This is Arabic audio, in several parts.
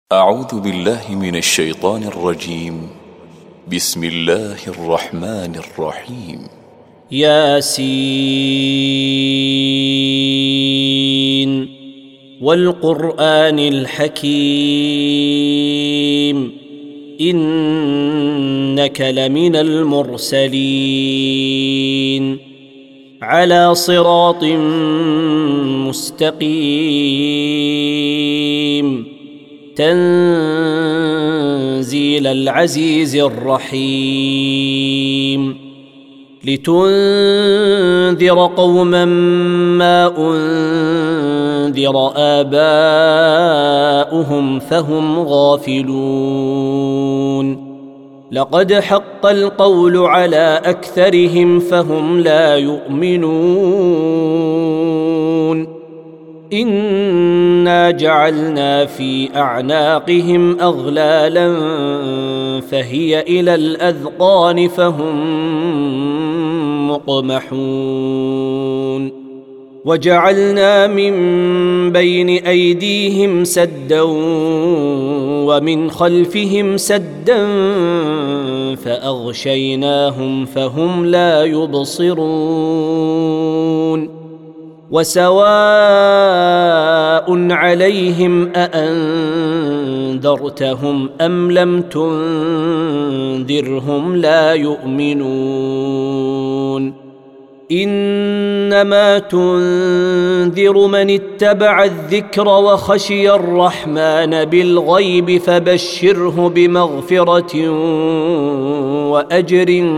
أعوذ بالله من الشيطان الرجيم. بسم الله الرحمن الرحيم. ياسين والقرآن الحكيم إنك لمن المرسلين على صراط مستقيم تنزيل العزيز الرحيم لتنذر قوما ما أنذر آباؤهم فهم غافلون لقد حق القول على أكثرهم فهم لا يؤمنون إنا جعلنا في أعناقهم أغلالا فهي إلى الأذقان فهم مقمحون وجعلنا من بين أيديهم سدا ومن خلفهم سدا فأغشيناهم فهم لا يبصرون وسواء عليهم أأنذرتهم أم لم تنذرهم لا يؤمنون إنما تنذر من اتبع الذكر وخشي الرحمن بالغيب فبشره بمغفرة وأجر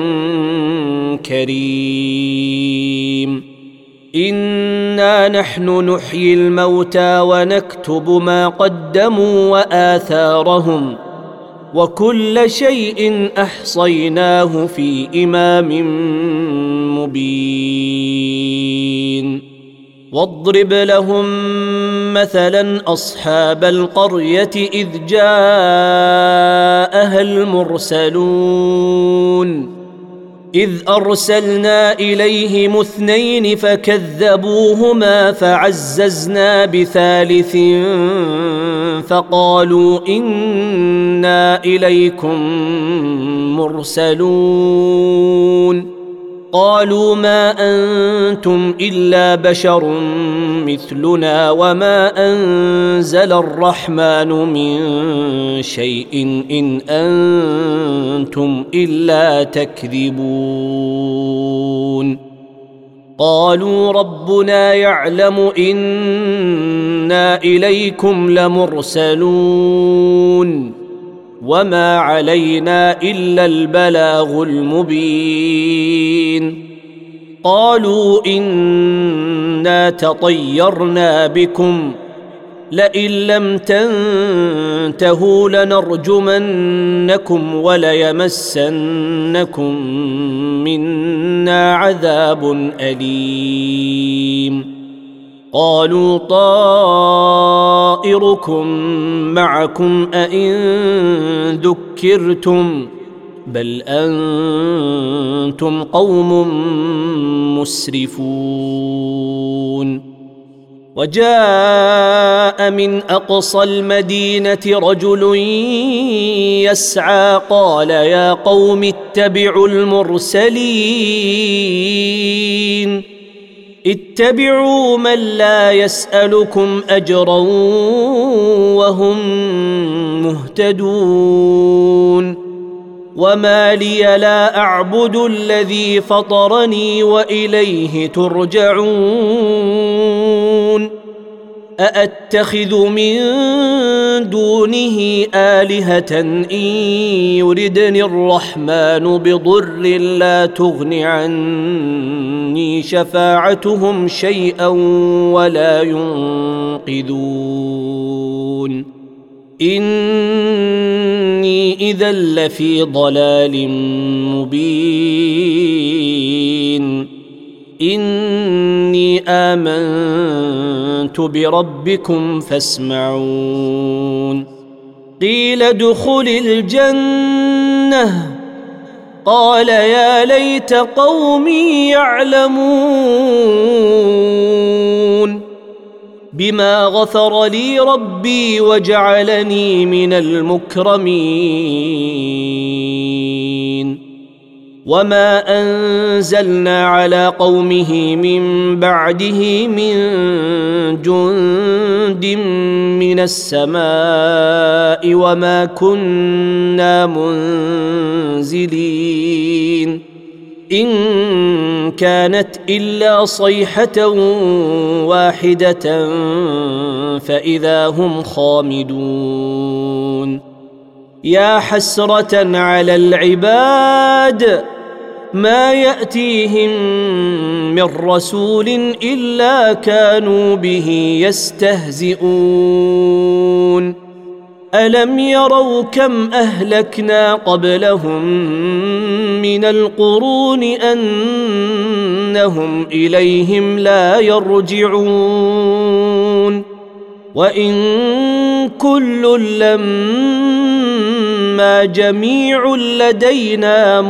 كريم إنا نحن نحيي الموتى ونكتب ما قدموا وآثارهم وكل شيء أحصيناه في إمام مبين واضرب لهم مثلا أصحاب القرية إذ جاءها المرسلون إذ أرسلنا إليهم 2 فكذبوهما فعززنا بثالث فقالوا إنا إليكم مرسلون قالوا ما أنتم إلا بشر مثلنا وما أنزل الرحمن من شيء إن أنتم إلا تكذبون قالوا ربنا يعلم إنا إليكم لمرسلون وما علينا إلا البلاغ المبين قالوا إنا تطيرنا بكم لئن لم تنتهوا لنرجمنكم وليمسنكم منا عذاب أليم قالوا طائركم معكم أئن ذكرتم بل أنتم قوم مسرفون وجاء من أقصى المدينة رجل يسعى قال يا قوم اتبعوا المرسلين اتبعوا من لا يسألكم أجرا وهم مهتدون وما لي لا أعبد الذي فطرني وإليه ترجعون أأتخذ من دونه آلهة إن يردني الرحمن بضر لا تغن عني شفاعتهم شيئا ولا ينقذون إني إذا لفي ضلال مبين إني آمنت بربكم فاسمعون قيل ادخل الجنة قال يا ليت قومي يعلمون بما غفر لي ربي وجعلني من المكرمين. وما أنزلنا على قومه من بعده من جند من السماء وما كنا منزلين إن كانت إلا صيحة واحدة فإذا هم خامدون. يا حسرة على العباد ما يأتيهم من رسول إلا كانوا به يستهزئون. ألم يروا كم أهلكنا قبلهم من القرون أنهم إليهم لا يرجعون وإن كل لما جميع لدينا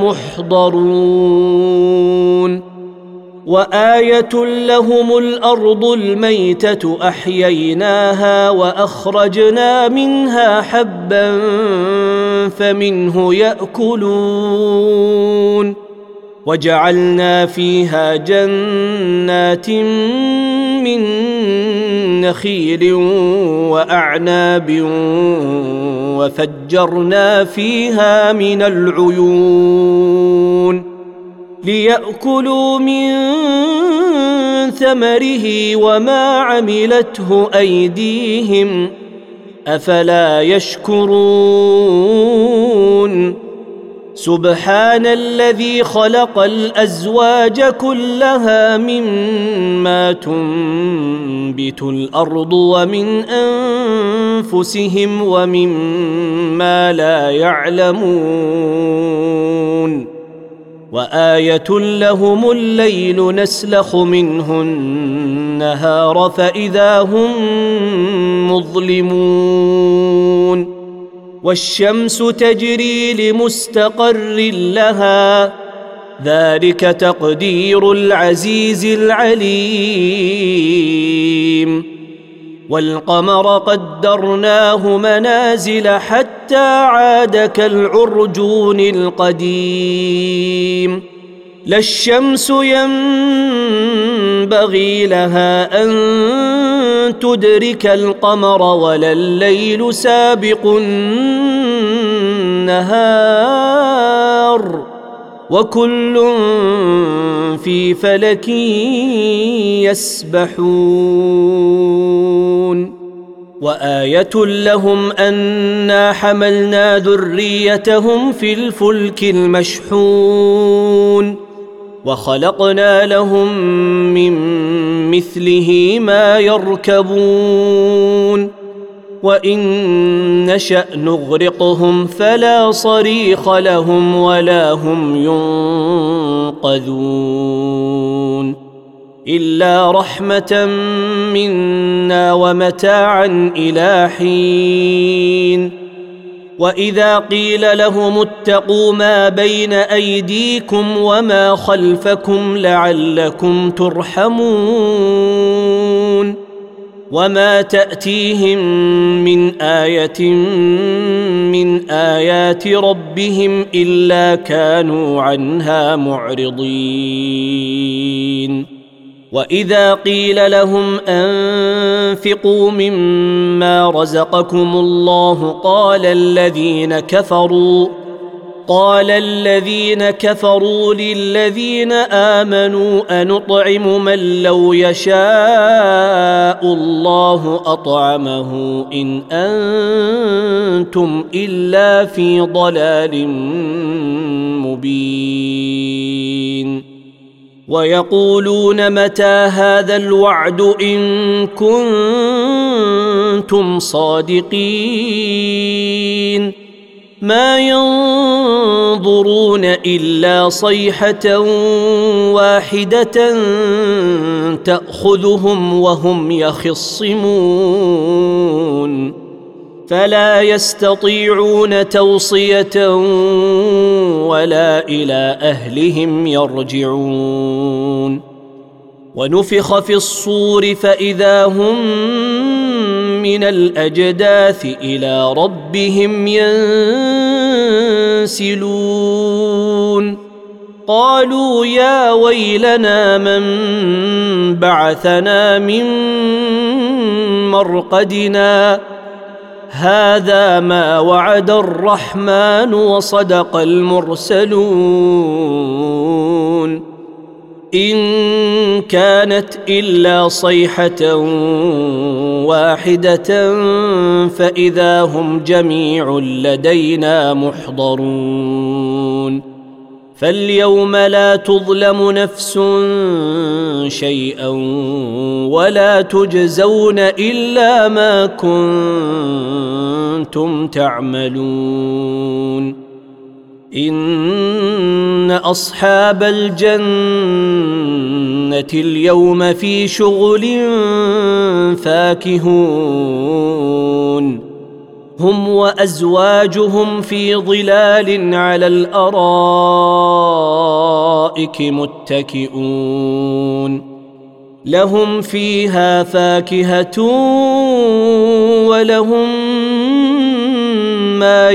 محضرون. وآية لهم الأرض الميتة أحييناها وأخرجنا منها حبا فمنه يأكلون وجعلنا فيها جنات من نخيل وأعناب وفجرنا فيها من العيون ليأكلوا من ثمره وما عملته أيديهم أفلا يشكرون. سبحان الذي خلق الأزواج كلها مما تنبت الأرض ومن أنفسهم ومما لا يعلمون. وآية لهم الليل نسلخ منه النهار فإذا هم مظلمون. والشمس تجري لمستقر لها ذلك تقدير العزيز العليم. والقمر قدرناه منازل حتى عاد كالعرجون القديم. لا الشمس ينبغي لها أن تدرك القمر ولا الليل سابق النهار وكل في فلك يسبحون. وآية لهم أنا حملنا ذريتهم في الفلك المشحون وخلقنا لهم من مثله ما يركبون وإن نشأ نغرقهم فلا صريخ لهم ولا هم ينقذون إلا رحمة منا ومتاعا إلى حين. وإذا قيل لهم اتقوا ما بين أيديكم وما خلفكم لعلكم ترحمون وما تأتيهم من آية من آيات ربهم إلا كانوا عنها معرضين. وإذا قيل لهم أنفقوا مما رزقكم الله قال الذين كفروا للذين آمنوا أنطعم من لو يشاء الله أطعمه إن أنتم إلا في ضلال مبين. ويقولون متى هذا الوعد إن كنتم صادقين ما ينظرون إلا صيحة واحدة تأخذهم وهم يخصمون فلا يستطيعون توصية ولا إلى أهلهم يرجعون. ونفخ في الصور فإذا هم من الأجداث إلى ربهم ينسلون قالوا يا ويلنا من بعثنا من مرقدنا هذا ما وعد الرحمن وصدق المرسلون إن كانت إلا صيحة واحدة فإذا هم جميع لدينا محضرون فاليوم لا تظلم نفس شيئا ولا تجزون إلا ما كنتم تعملون إن أصحاب الجنة اليوم في شغل فاكهون هم وأزواجهم في ظلال على الأرائك متكئون لهم فيها فاكهة ولهم ما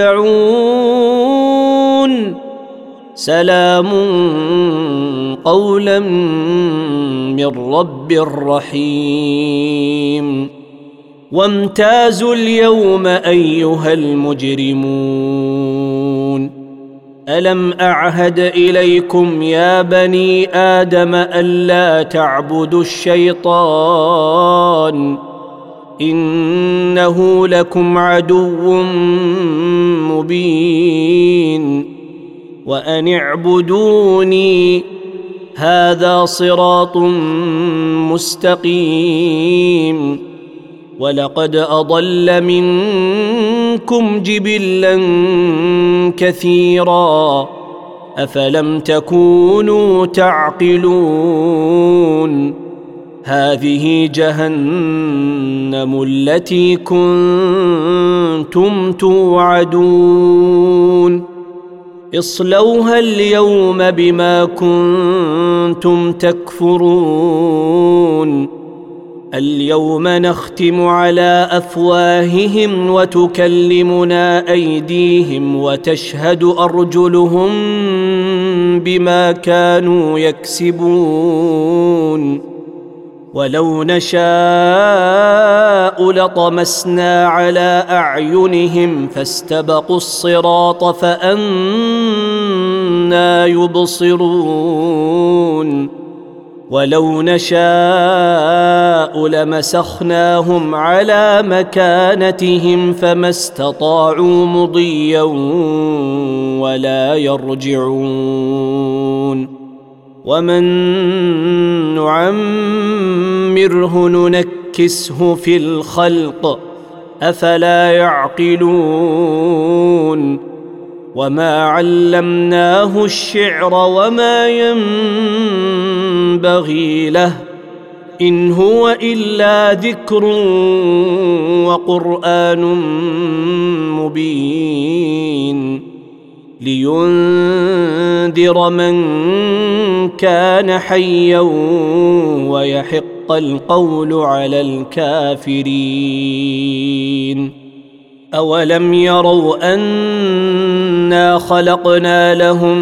يدعون سلام قولا من رب رحيم وامتازوا اليوم أيها المجرمون ألم أعهد إليكم يا بني آدم ألا تعبدوا الشيطان إنه لكم عدو مبين وأن اعبدوني هذا صراط مستقيم ولقد أضل منكم جبلا كثيرا أفلم تكونوا تعقلون هذه جهنم التي كنتم توعدون اصلوها اليوم بما كنتم تكفرون اليوم نختم على أفواههم وتكلمنا أيديهم وتشهد أرجلهم بما كانوا يكسبون ولو نشاء لطمسنا على أعينهم فاستبقوا الصراط فأنى يبصرون ولو نشاء لمسخناهم على مكانتهم فما استطاعوا مضيا ولا يرجعون ومن نعمره ننكسه في الخلق أفلا يعقلون وما علمناه الشعر وما ينبغي له إن هو إلا ذكر وقرآن مبين لينذر من كان حيا ويحق القول على الكافرين أولم يروا أنا خلقنا لهم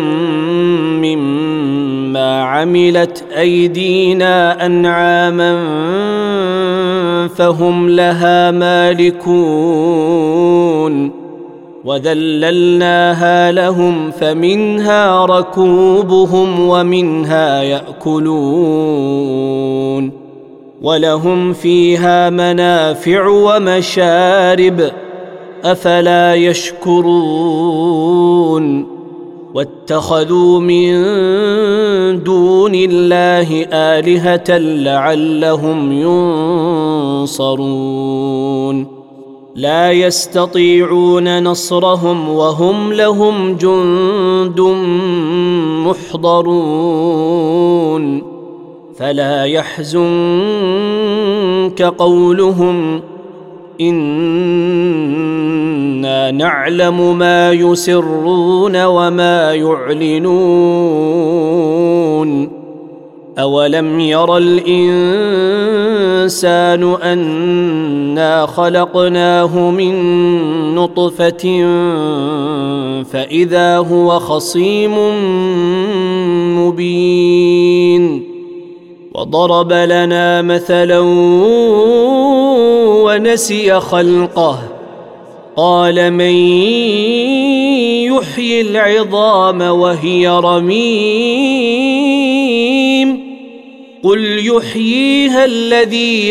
مما عملت أيدينا أنعاما فهم لها مالكون وذللناها لهم فمنها ركوبهم ومنها يأكلون ولهم فيها منافع ومشارب أفلا يشكرون واتخذوا من دون الله آلهة لعلهم ينصرون لا يستطيعون نصرهم وهم لهم جند محضرون فلا يحزنك قولهم إنا نعلم ما يسرون وما يعلنون أولم ير الإنسان أنا خلقناه من نطفة فإذا هو خصيم مبين وضرب لنا مثلا ونسي خلقه قال من يحيي العظام وهي رميم قل يحييها الذي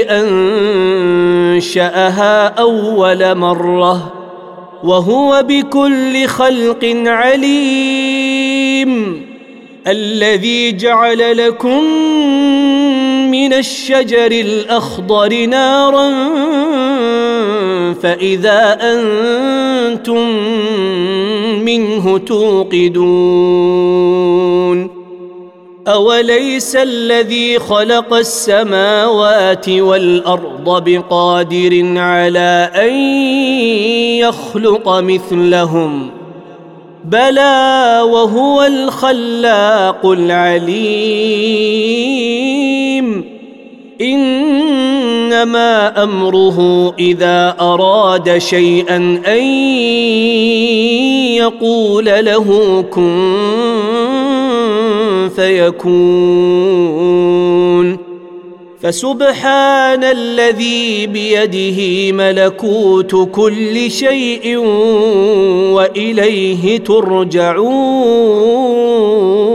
أنشأها أول مرة وهو بكل خلق عليم الذي جعل لكم من الشجر الأخضر نارا فإذا أنتم منه توقدون أوليس الذي خلق السماوات والأرض بقادر على أن يخلق مثلهم بلى وهو الخلاق العليم إنما أمره إذا أراد شيئا أن يقول له كن فيكون فسبحان الذي بيده ملكوت كل شيء وإليه ترجعون